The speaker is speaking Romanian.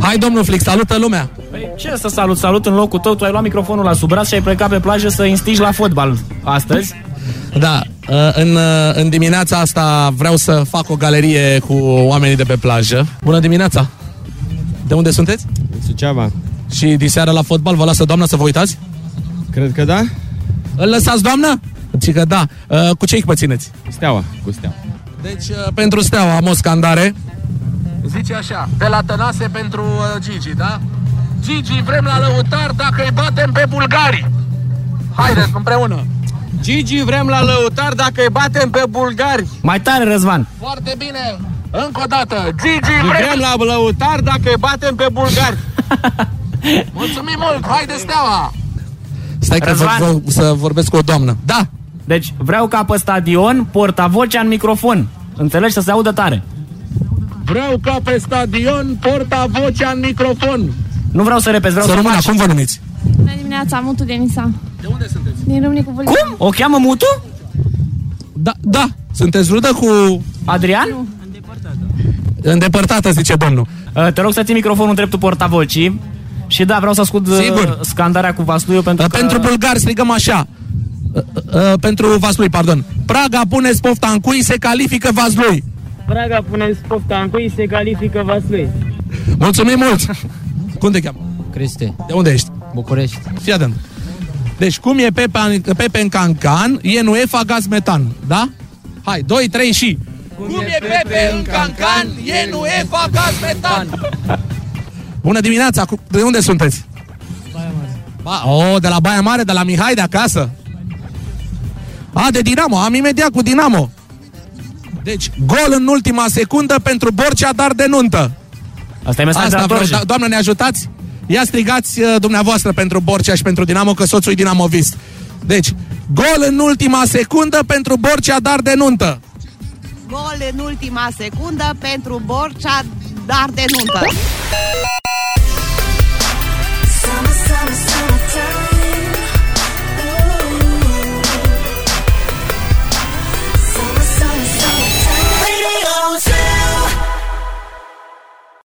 Hai, domnul Flic, salută lumea. Păi, ce să salut în locul tău? Tu ai luat microfonul la sub braț și ai plecat pe plajă să instigi la fotbal astăzi. Da, în dimineața asta vreau să fac o galerie cu oamenii de pe plajă. Bună dimineața! De unde sunteți? Suceava. Și diseară la fotbal vă lasă doamna să vă uitați? Cred că da. Îl lăsați, doamnă? Zic că da. Cu ce echipă țineți? Steaua, cu Steaua. Deci, pentru Steaua am o scandare. Zice așa, de la Tănase pentru Gigi, da? Gigi, vrem la lăutar dacă îi batem pe bulgari. Haideți, împreună. Gigi, vrem la lăutar dacă îi batem pe bulgari. Mai tare, Răzvan. Foarte bine. Încă o dată. Gigi, vrem la lăutar dacă îi batem pe bulgari. Mulțumim mult. Haide, Steaua. Stai că Răzvan, să vorbesc cu o doamnă. Da. Deci vreau ca pe stadion portavocea în microfon. Înțelegi? Să se audă tare. Vreau ca pe stadion portavocea în microfon. Nu vreau să repezi, vreau să rămână. faci. Cum vă numiți? Bună dimineața, Mutu Denisa. De unde sunteți? Din Râmnicu Vâlcea. Cum? O cheamă Mutu? Da. Sunteți rudă cu Adrian? Îndepărtată, zice domnul. Te rog să ții microfonul dreptul portavocii. Și da, vreau să ascult scandarea cu Vaslui pentru bulgari strigăm așa. Pentru Vaslui, pardon. Praga, puneți pofta în cui, se califică Vaslui. Praga, puneți pofta în cui, se califică Vaslui. Mulțumim mult. Cum te cheamă? Cristi. De unde ești? București. Fii atent. Deci cum e Pepe în Cancan, e în UEFA gaz metan, da? Hai, 2, 3 și... Cum e Pepe în Cancan, e în UEFA gaz metan. Bună dimineața, de unde sunteți? Baia Mare. De la Baia Mare, de la Mihai de acasă. De Dinamo, am imediat cu Dinamo. Deci, gol în ultima secundă pentru Borcea, dar de nuntă. Asta e mesajul. Doamnă, ne ajutați? Ia strigați dumneavoastră pentru Borcea și pentru Dinamo, că soțul e dinamovist. Deci, gol în ultima secundă pentru Borcea, dar de nuntă. Gol în ultima secundă pentru Borcea, dar de nuntă.